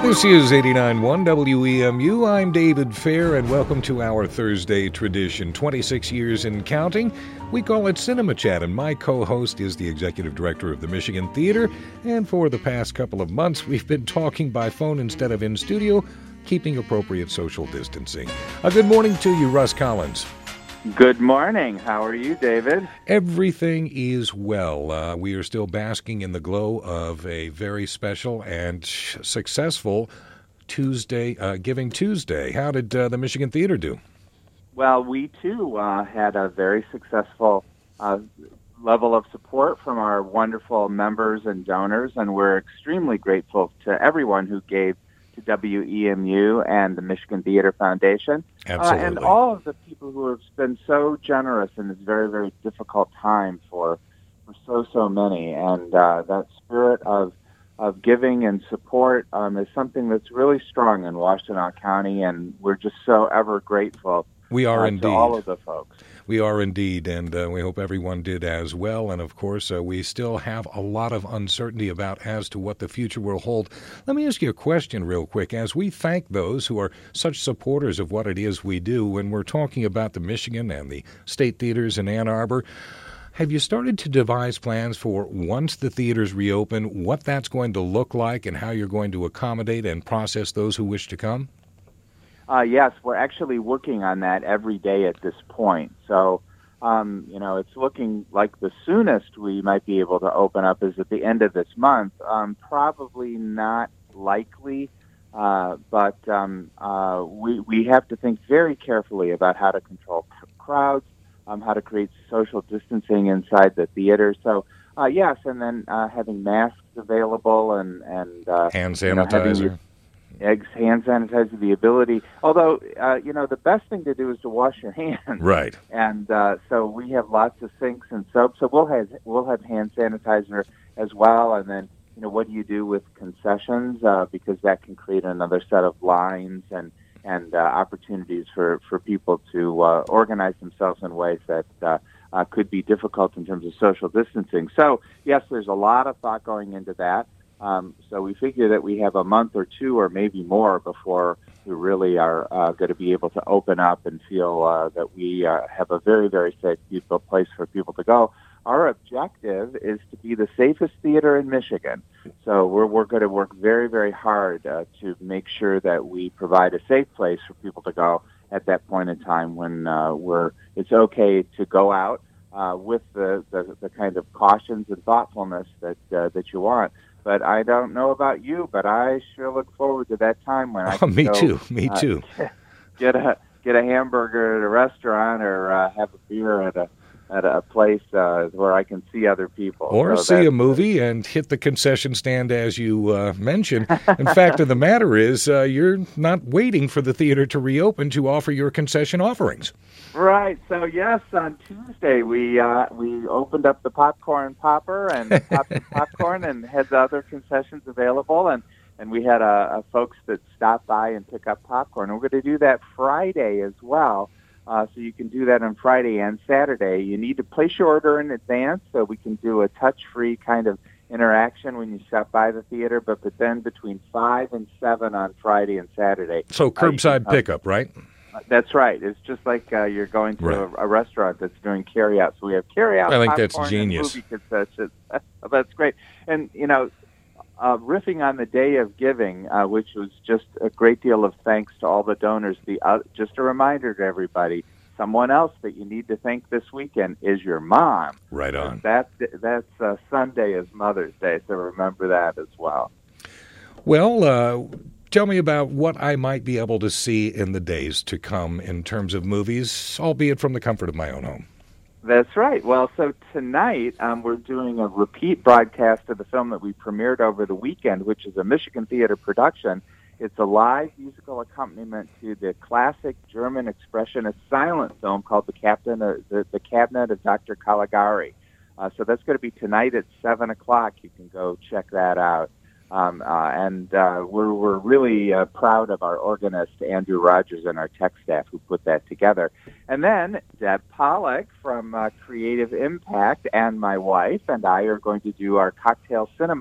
This is 89.1 WEMU. I'm David Fair, and welcome to our Thursday tradition. 26 years in counting. We call it Cinema Chat, and my co-host is the executive director of the Michigan Theater. And for the past couple of months, we've been talking by phone instead of in studio, keeping appropriate social distancing. Good morning to you, Russ Collins. Good morning. How are you, David? Everything is well. We are still basking in the glow of a very special and successful Giving Tuesday. How did the Michigan Theater do? Well, we too had a very successful level of support from our wonderful members and donors, and we're extremely grateful to everyone who gave to WEMU and the Michigan Theater Foundation. Absolutely. And all of the people who have been so generous in this very, very difficult time for so many. And that spirit of giving and support is something that's really strong in Washtenaw County, and we're just so ever grateful. We are indeed. To all of the folks. We are indeed, and we hope everyone did as well. And, of course, we still have a lot of uncertainty as to what the future will hold. Let me ask you a question real quick. As we thank those who are such supporters of what it is we do, when we're talking about the Michigan and the state theaters in Ann Arbor, have you started to devise plans for once the theaters reopen, what that's going to look like and how you're going to accommodate and process those who wish to come? Yes, we're actually working on that every day at this point. So, it's looking like the soonest we might be able to open up is at the end of this month. Probably not likely, but we have to think very carefully about how to control crowds, how to create social distancing inside the theater. So, yes, and then having masks available and hand sanitizer. Hand sanitizer, the ability. Although, the best thing to do is to wash your hands. Right. And so we have lots of sinks and soap. So we'll have hand sanitizer as well. And then, what do you do with concessions? Because that can create another set of lines and opportunities for people to organize themselves in ways that could be difficult in terms of social distancing. So, yes, there's a lot of thought going into that. So we figure that we have a month or two or maybe more before we really are going to be able to open up and feel that we have a very, very safe, beautiful place for people to go. Our objective is to be the safest theater in Michigan. So we're going to work very, very hard to make sure that we provide a safe place for people to go at that point in time when it's okay to go out with the kind of cautions and thoughtfulness that you want. But I don't know about you, but I sure look forward to that time when I can Me too. Get a hamburger at a restaurant or have a beer at a place where I can see other people. Or see a movie and hit the concession stand as you mentioned. In fact, the matter is you're not waiting for the theater to reopen to offer your concession offerings. Right. So, yes, on Tuesday we opened up the popcorn popper and popped some popcorn and had the other concessions available. And we had folks that stopped by and pick up popcorn. And we're going to do that Friday as well. So you can do that on Friday and Saturday. You need to place your order in advance so we can do a touch-free kind of interaction when you stop by the theater, but then between 5 and 7 on Friday and Saturday. So curbside pickup, right? That's right. It's just like you're going to a restaurant that's doing carry-out. So we have carry-out. I think that's genius. And movie concessions. That's great. And, riffing on the Day of Giving, which was just a great deal of thanks to all the donors. Just a reminder to everybody, someone else that you need to thank this weekend is your mom. Right on. That's Sunday is Mother's Day, so remember that as well. Well, tell me about what I might be able to see in the days to come in terms of movies, albeit from the comfort of my own home. That's right. Well, so tonight we're doing a repeat broadcast of the film that we premiered over the weekend, which is a Michigan Theater production. It's a live musical accompaniment to the classic German expressionist silent film called The Cabinet of Dr. Caligari. So that's going to be tonight at 7 o'clock. You can go check that out. We're really proud of our organist, Andrew Rogers, and our tech staff who put that together. And then Deb Pollack from Creative Impact and my wife and I are going to do our cocktail cinema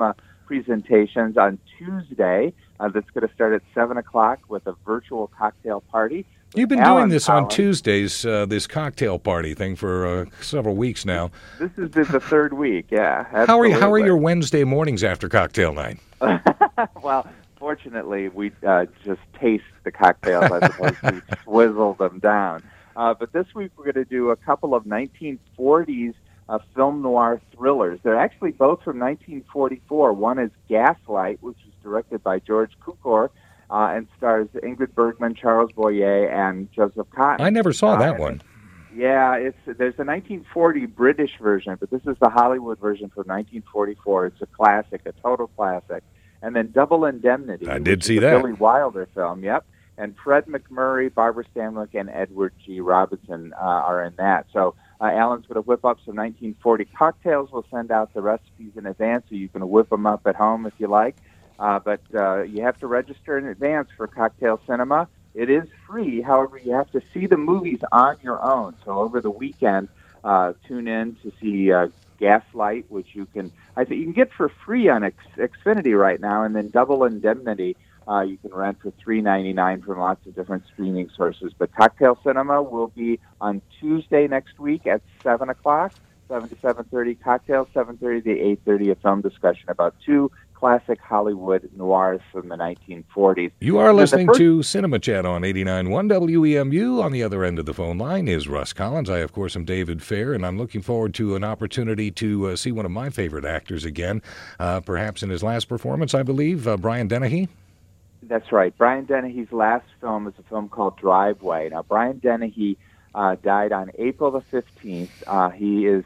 presentations on Tuesday. That's going to start at 7 o'clock with a virtual cocktail party. You've been Alan doing this Collins. on Tuesdays, this cocktail party thing for several weeks now. This is the third week, yeah. How Absolutely. are your Wednesday mornings after cocktail night? Well, fortunately, we just taste the cocktails as opposed to swizzle them down. But this week we're going to do a couple of 1940s film noir thrillers. They're actually both from 1944. One is Gaslight, which is directed by George Cukor, and stars Ingrid Bergman, Charles Boyer, and Joseph Cotten. I never saw that one. Yeah, there's a 1940 British version, but this is the Hollywood version from 1944. It's a classic, a total classic. And then Double Indemnity. I did see a that. Billy Wilder film, yep. And Fred McMurray, Barbara Stanwyck, and Edward G. Robinson are in that. So Alan's going to whip up some 1940 cocktails. We'll send out the recipes in advance, so you can whip them up at home if you like. But you have to register in advance for Cocktail Cinema. It is free. However, you have to see the movies on your own. So over the weekend, tune in to see Gaslight, which you can get for free on Xfinity right now, and then Double Indemnity you can rent for $3.99 from lots of different streaming sources. But Cocktail Cinema will be on Tuesday next week at 7 o'clock, 7 to 7:30 cocktails, 7:30 to 8:30 a film discussion about two classic Hollywood noirs from the 1940s. You are listening to Cinema Chat on 89.1 WEMU. On the other end of the phone line is Russ Collins. I, of course, am David Fair, and I'm looking forward to an opportunity to see one of my favorite actors again, perhaps in his last performance, I believe, Brian Dennehy. That's right. Brian Dennehy's last film is a film called Driveway. Now, Brian Dennehy died on April the 15th. He is,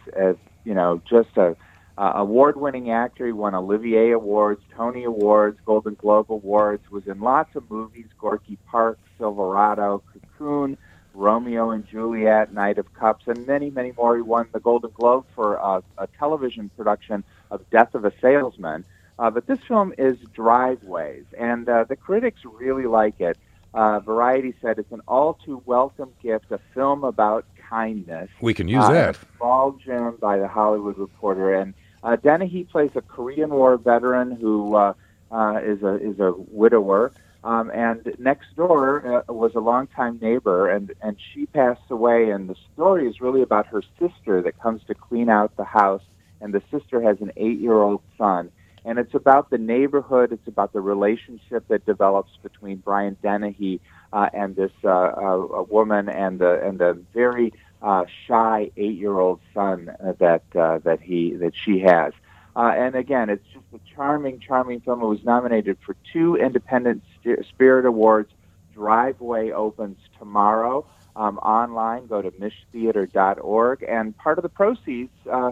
just a award-winning actor. He won Olivier Awards, Tony Awards, Golden Globe Awards, was in lots of movies, Gorky Park, Silverado, Cocoon, Romeo and Juliet, Knight of Cups, and many, many more. He won the Golden Globe for a television production of Death of a Salesman. But this film is Driveways, and the critics really like it. Variety said it's an all-too-welcome gift, a film about kindness. We can use that. A small gem by the Hollywood Reporter. And Dennehy plays a Korean War veteran who is a widower. And next door was a longtime neighbor, and she passed away. And the story is really about her sister that comes to clean out the house. And the sister has an 8-year-old son. And it's about the neighborhood. It's about the relationship that develops between Brian Dennehy and this woman and the very shy 8-year-old son that she has. And again, it's just a charming, charming film. It was nominated for 2 Independent Spirit Awards. Driveway opens tomorrow online. Go to mishtheater.org, and part of the proceeds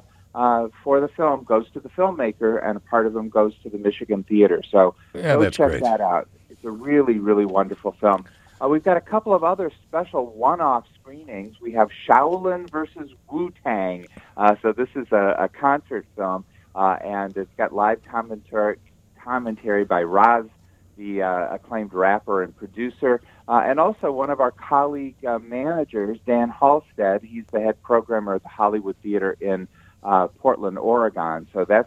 for the film goes to the filmmaker, and a part of them goes to the Michigan Theater. So go check that out. It's a really, really wonderful film. We've got a couple of other special one-off screenings. We have Shaolin versus Wu-Tang. So this is a concert film, and it's got live commentary by Raz, the acclaimed rapper and producer, and also one of our colleague managers, Dan Halstead. He's the head programmer at the Hollywood Theater in Portland, Oregon. So that's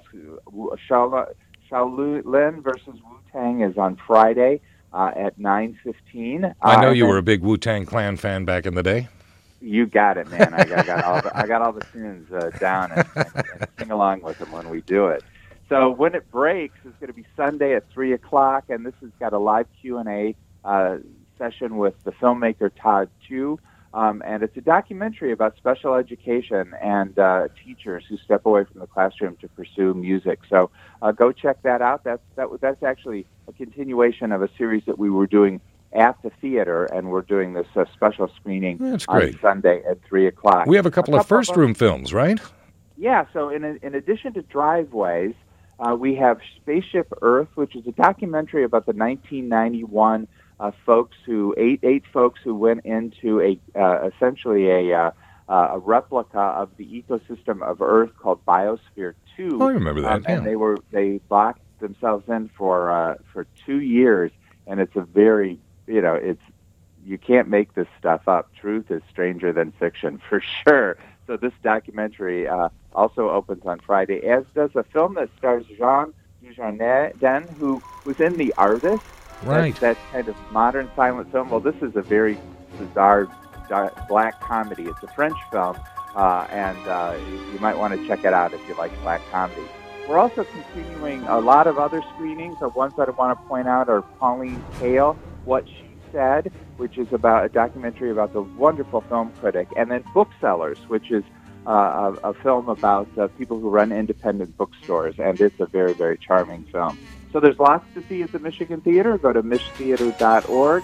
Shaolin versus Wu-Tang is on Friday at 9:15. I know you were a big Wu-Tang Clan fan back in the day. You got it, man. I got all the tunes down and sing along with them when we do it. So when it breaks, it's going to be Sunday at 3 o'clock, and this has got a live Q&A session with the filmmaker Todd Chu. And it's a documentary about special education and teachers who step away from the classroom to pursue music. So go check that out. That's actually a continuation of a series that we were doing at the theater, and we're doing this special screening on Sunday at 3 o'clock. We have a couple of first-room films, right? Yeah, so in addition to Driveways, we have Spaceship Earth, which is a documentary about the 1991 eight folks who went into essentially a replica of the ecosystem of Earth called Biosphere 2. Oh, I remember that. And they locked themselves in for 2 years, and it's a very you can't make this stuff up. Truth is stranger than fiction, for sure. So this documentary also opens on Friday, as does a film that stars Jean Dujardin, who was in The Artist. Right. That kind of modern silent film. Well, this is a very bizarre black comedy. It's a French film, and you might want to check it out if you like black comedy. We're also continuing a lot of other screenings. The ones that I want to point out are Pauline Kael, What She Said, which is about a documentary about the wonderful film critic, and then Booksellers, which is a film about people who run independent bookstores, and it's a very, very charming film. So there's lots to see at the Michigan Theater. Go to michtheater.org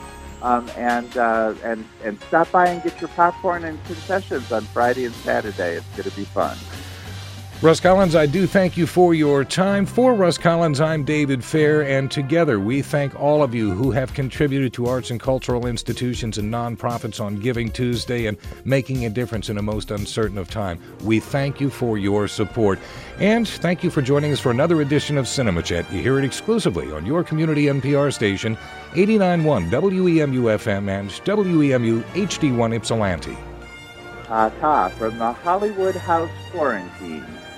and stop by and get your popcorn and concessions on Friday and Saturday. It's going to be fun. Russ Collins, I do thank you for your time. For Russ Collins, I'm David Fair, and together we thank all of you who have contributed to arts and cultural institutions and nonprofits on Giving Tuesday and making a difference in a most uncertain of time. We thank you for your support. And thank you for joining us for another edition of Cinema Chat. You hear it exclusively on your community NPR station, 89.1 WEMU-FM and WEMU HD1 Ypsilanti. Ta from the Hollywood House Quarantine.